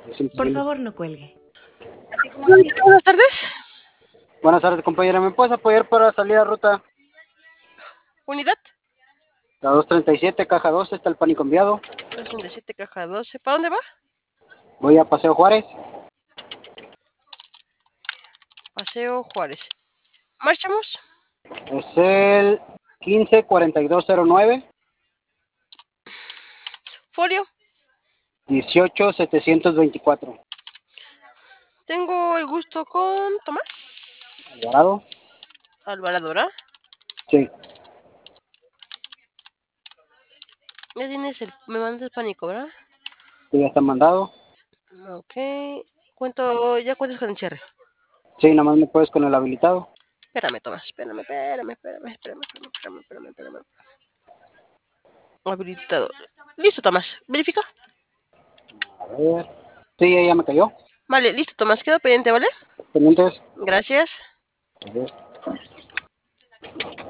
Es Por imposible. favor, no cuelgue. Buenas tardes. Buenas tardes, compañera. ¿Me puedes apoyar para salir a ruta? Unidad La 237, caja 12, está el pánico enviado. 237, caja 12. ¿Para dónde va? Voy a Paseo Juárez. Paseo Juárez. Marchamos. Es el 154209, Folio. 18724. Tengo el gusto con Tomás ¿Alvarado? Alvaradora. Sí. Ya tienes el... Me mandas el pánico, ¿verdad? Sí, ya está mandado. Ok. Cuento... Ya cuentas con el cierre. Sí, nada más me puedes con el habilitado. Espérame, Tomás. Espérame. Habilitado. Listo, Tomás. Verifica. A ver. Sí, ya me cayó. Vale, listo, Tomás. Quedo pendiente, ¿vale? Pendientes. Gracias. A ver.